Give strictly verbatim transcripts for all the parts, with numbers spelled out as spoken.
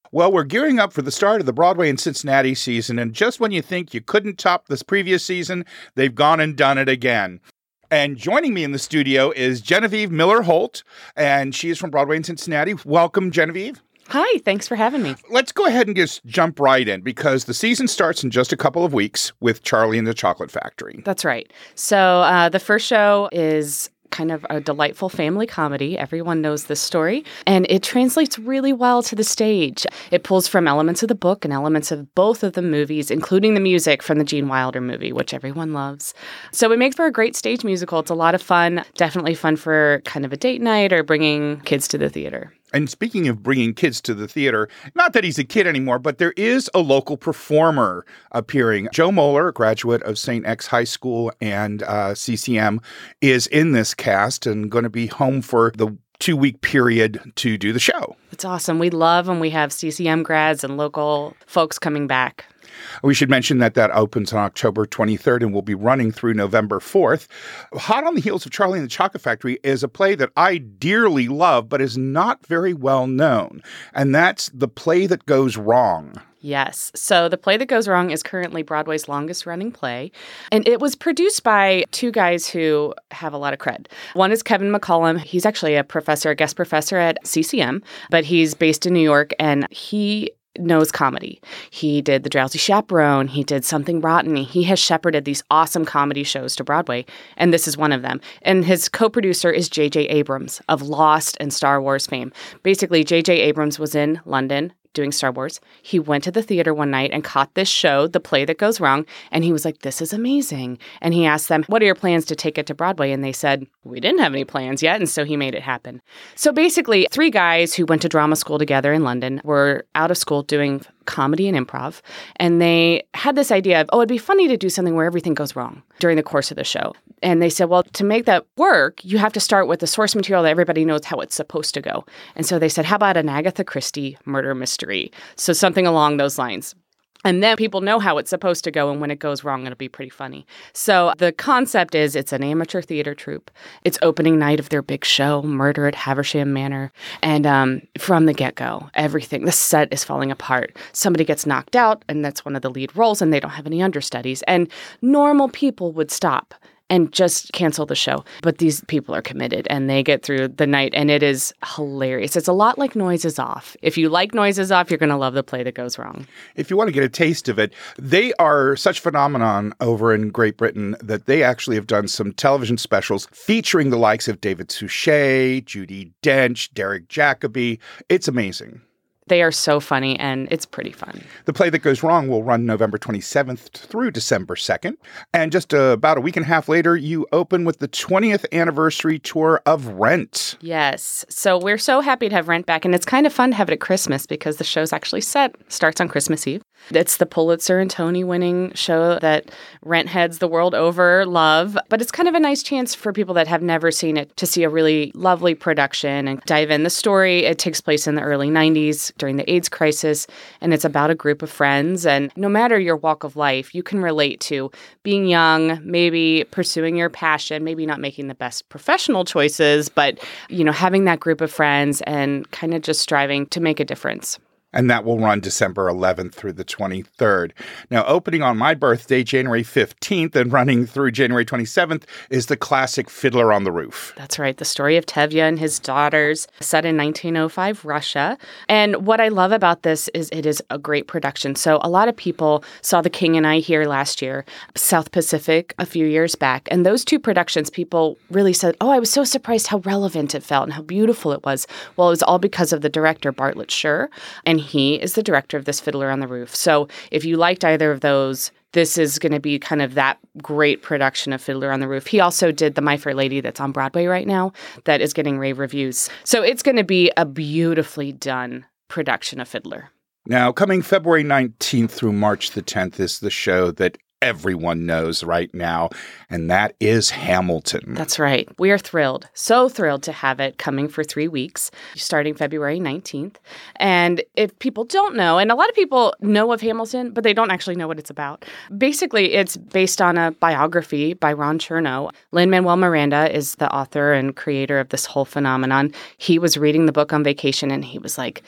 Well, we're gearing up for the start of the Broadway in Cincinnati season, and just when you think you couldn't top this previous season, they've gone and done it again. And joining me in the studio is Genevieve Miller-Holt, and she is from Broadway in Cincinnati. Welcome, Genevieve. Hi, thanks for having me. Let's go ahead and just jump right in, because the season starts in just a couple of weeks with Charlie and the Chocolate Factory. That's right. So uh, the first show is kind of a delightful family comedy. Everyone knows this story, and it translates really well to the stage. It pulls from elements of the book and elements of both of the movies, including the music from the Gene Wilder movie, which everyone loves. So it makes for a great stage musical. It's a lot of fun, definitely fun for kind of a date night or bringing kids to the theater. And speaking of bringing kids to the theater, not that he's a kid anymore, but there is a local performer appearing. Joe Moeller, a graduate of Saint X High School and uh, C C M, is in this cast and going to be home for the two-week period to do the show. It's awesome. We love when we have C C M grads and local folks coming back. We should mention that that opens on October twenty-third and will be running through November fourth. Hot on the Heels of Charlie and the Chocolate Factory is a play that I dearly love, but is not very well known. And that's The Play That Goes Wrong. Yes. So The Play That Goes Wrong is currently Broadway's longest running play. And it was produced by two guys who have a lot of cred. One is Kevin McCollum. He's actually a professor, a guest professor at C C M, but he's based in New York, and he knows comedy. He did The Drowsy Chaperone. He did Something Rotten. He has shepherded these awesome comedy shows to Broadway, and this is one of them. And his co-producer is J J Abrams of Lost and Star Wars fame. Basically, J J Abrams was in London doing Star Wars. He went to the theater one night and caught this show, The Play That Goes Wrong, and he was like, this is amazing. And he asked them, what are your plans to take it to Broadway? And they said, we didn't have any plans yet, and so he made it happen. So basically, three guys who went to drama school together in London were out of school doing comedy and improv, and they had this idea of, oh, it'd be funny to do something where everything goes wrong during the course of the show. And they said, well, to make that work, you have to start with the source material that everybody knows how it's supposed to go. And so they said, how about an Agatha Christie murder mystery? So something along those lines. And then people know how it's supposed to go, and when it goes wrong, it'll be pretty funny. So the concept is it's an amateur theater troupe. It's opening night of their big show, Murder at Haversham Manor. And um, from the get-go, everything, the set is falling apart. Somebody gets knocked out, and that's one of the lead roles, and they don't have any understudies. And normal people would stop and just cancel the show. But these people are committed, and they get through the night, and it is hilarious. It's a lot like Noises Off. If you like Noises Off, you're going to love The Play That Goes Wrong. If you want to get a taste of it, they are such a phenomenon over in Great Britain that they actually have done some television specials featuring the likes of David Suchet, Judi Dench, Derek Jacobi. It's amazing. They are so funny, and it's pretty fun. The Play That Goes Wrong will run November twenty-seventh through December second. And just uh, about a week and a half later, you open with the twentieth anniversary tour of Rent. Yes. So we're so happy to have Rent back. And it's kind of fun to have it at Christmas because the show's actually set, starts on Christmas Eve. It's the Pulitzer and Tony winning show that Rent heads the world over love. But it's kind of a nice chance for people that have never seen it to see a really lovely production and dive in. The story, it takes place in the early nineties. During the AIDS crisis, and it's about a group of friends. And no matter your walk of life, you can relate to being young, maybe pursuing your passion, maybe not making the best professional choices, but, you know, having that group of friends and kind of just striving to make a difference. And that will run December eleventh through the twenty-third. Now, opening on my birthday, January fifteenth, and running through January twenty-seventh, is the classic Fiddler on the Roof. That's right. The story of Tevye and his daughters, set in nineteen oh five Russia. And what I love about this is it is a great production. So a lot of people saw The King and I here last year, South Pacific a few years back. And those two productions, people really said, oh, I was so surprised how relevant it felt and how beautiful it was. Well, it was all because of the director, Bartlett Sher. And he is the director of this Fiddler on the Roof. So if you liked either of those, this is going to be kind of that great production of Fiddler on the Roof. He also did The My Fair Lady that's on Broadway right now that is getting rave reviews. So it's going to be a beautifully done production of Fiddler. Now, coming February nineteenth through March the tenth is the show that everyone knows right now, and that is Hamilton. That's right. We are thrilled, so thrilled to have it coming for three weeks, starting February nineteenth. And if people don't know, and a lot of people know of Hamilton, but they don't actually know what it's about. Basically, it's based on a biography by Ron Chernow. Lin-Manuel Miranda is the author and creator of this whole phenomenon. He was reading the book on vacation, and he was like,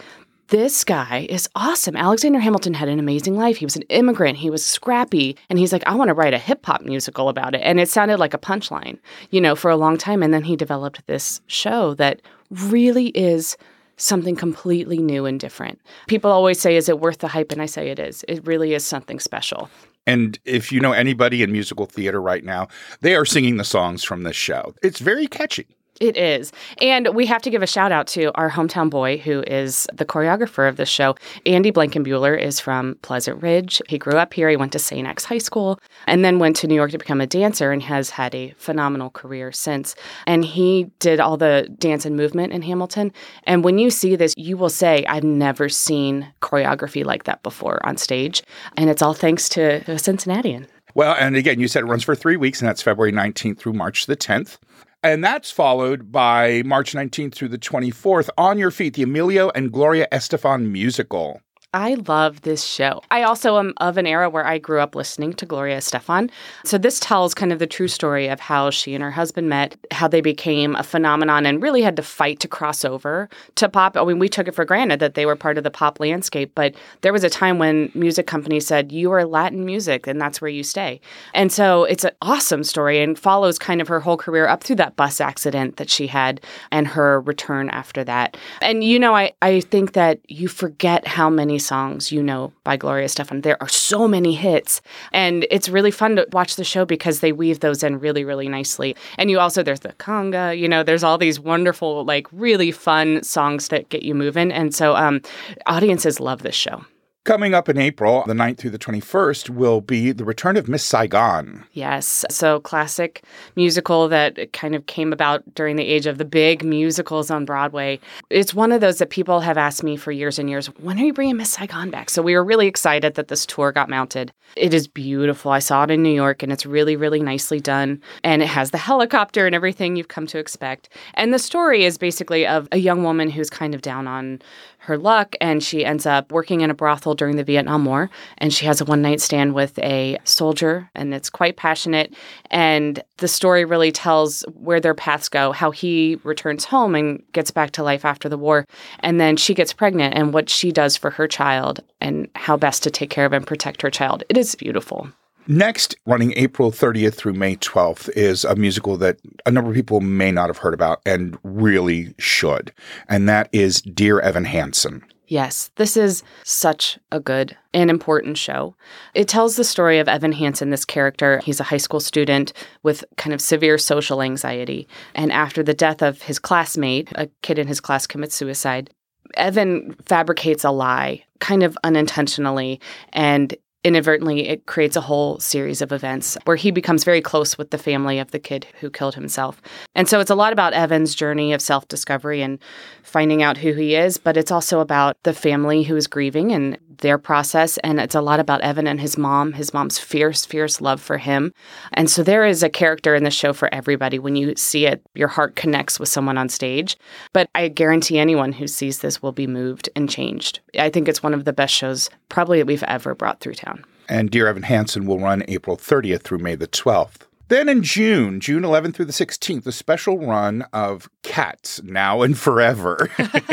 this guy is awesome. Alexander Hamilton had an amazing life. He was an immigrant. He was scrappy. And he's like, I want to write a hip hop musical about it. And it sounded like a punchline, you know, for a long time. And then he developed this show that really is something completely new and different. People always say, is it worth the hype? And I say it is. It really is something special. And if you know anybody in musical theater right now, they are singing the songs from this show. It's very catchy. It is. And we have to give a shout out to our hometown boy who is the choreographer of this show. Andy Blankenbuehler is from Pleasant Ridge. He grew up here. He went to Saint X High School and then went to New York to become a dancer and has had a phenomenal career since. And he did all the dance and movement in Hamilton. And when you see this, you will say, I've never seen choreography like that before on stage. And it's all thanks to a Cincinnatian. Well, and again, you said it runs for three weeks, and that's February nineteenth through March the tenth. And that's followed by March nineteenth through the twenty-fourth, On Your Feet, the Emilio and Gloria Estefan musical. I love this show. I also am of an era where I grew up listening to Gloria Estefan. So this tells kind of the true story of how she and her husband met, how they became a phenomenon and really had to fight to cross over to pop. I mean, we took it for granted that they were part of the pop landscape, but there was a time when music companies said, you are Latin music and that's where you stay. And so it's an awesome story and follows kind of her whole career up through that bus accident that she had and her return after that. And, you know, I, I think that you forget how many songs you know by Gloria Estefan. There are so many hits, and it's really fun to watch the show because they weave those in really, really nicely. And you also, there's the conga, you know, there's all these wonderful, like really fun songs that get you moving. And so um, audiences love this show. Coming up in April, the ninth through the twenty-first, will be the return of Miss Saigon. Yes. So classic musical that kind of came about during the age of the big musicals on Broadway. It's one of those that people have asked me for years and years, when are you bringing Miss Saigon back? So we were really excited that this tour got mounted. It is beautiful. I saw it in New York, and it's really, really nicely done. And it has the helicopter and everything you've come to expect. And the story is basically of a young woman who's kind of down on her luck, and she ends up working in a brothel during the Vietnam War, and she has a one-night stand with a soldier, and it's quite passionate. And the story really tells where their paths go, how he returns home and gets back to life after the war, and then she gets pregnant, and what she does for her child, and how best to take care of and protect her child. It is beautiful. Next, running April thirtieth through May twelfth, is a musical that a number of people may not have heard about and really should. And that is Dear Evan Hansen. Yes, this is such a good and important show. It tells the story of Evan Hansen, this character. He's a high school student with kind of severe social anxiety. And after the death of his classmate, a kid in his class commits suicide, Evan fabricates a lie, kind of unintentionally, and inadvertently, it creates a whole series of events where he becomes very close with the family of the kid who killed himself. And so it's a lot about Evan's journey of self-discovery and finding out who he is, but it's also about the family who is grieving and their process. And it's a lot about Evan and his mom, his mom's fierce, fierce love for him. And so there is a character in the show for everybody. When you see it, your heart connects with someone on stage. But I guarantee anyone who sees this will be moved and changed. I think it's one of the best shows probably that we've ever brought through town. And Dear Evan Hansen will run April thirtieth through May the twelfth. Then in June, June eleventh through the sixteenth, a special run of Cats, Now and Forever.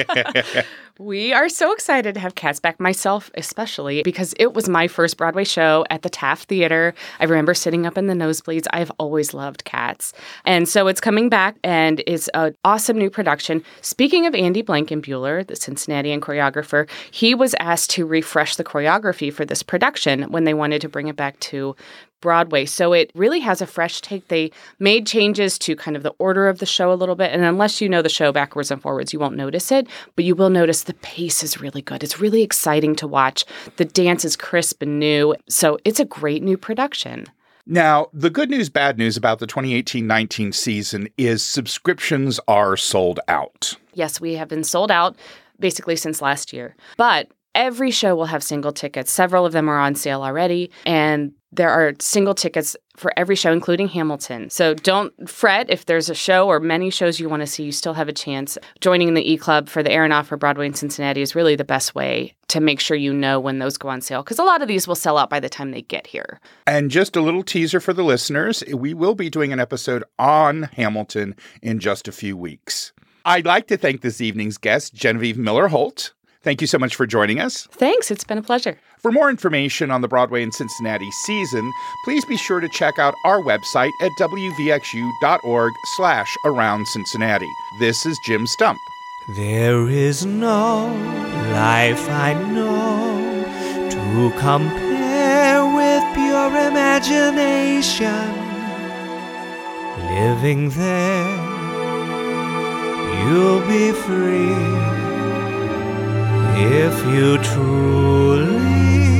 We are so excited to have Cats back, myself especially, because it was my first Broadway show at the Taft Theater. I remember sitting up in the nosebleeds. I've always loved Cats. And so it's coming back, and it's an awesome new production. Speaking of Andy Blankenbuehler, the Cincinnatian choreographer, he was asked to refresh the choreography for this production when they wanted to bring it back to Broadway. So it really has a fresh take. They made changes to kind of the order of the show a little bit. And unless you know the show backwards and forwards, you won't notice it. But you will notice the pace is really good. It's really exciting to watch. The dance is crisp and new. So it's a great new production. Now, the good news, bad news about the twenty eighteen nineteen season is subscriptions are sold out. Yes, we have been sold out basically since last year. But every show will have single tickets. Several of them are on sale already. And there are single tickets for every show, including Hamilton. So don't fret if there's a show or many shows you want to see. You still have a chance. Joining the E-Club for the Aeronaut for Broadway in Cincinnati is really the best way to make sure you know when those go on sale, because a lot of these will sell out by the time they get here. And just a little teaser for the listeners, we will be doing an episode on Hamilton in just a few weeks. I'd like to thank this evening's guest, Genevieve Miller-Holt, Thank you so much for joining us. Thanks. It's been a pleasure. For more information on the Broadway in Cincinnati season, please be sure to check out our website at w v x u dot org slash around Cincinnati. This is Jim Stump. There is no life I know to compare with pure imagination. Living there, you'll be free if you truly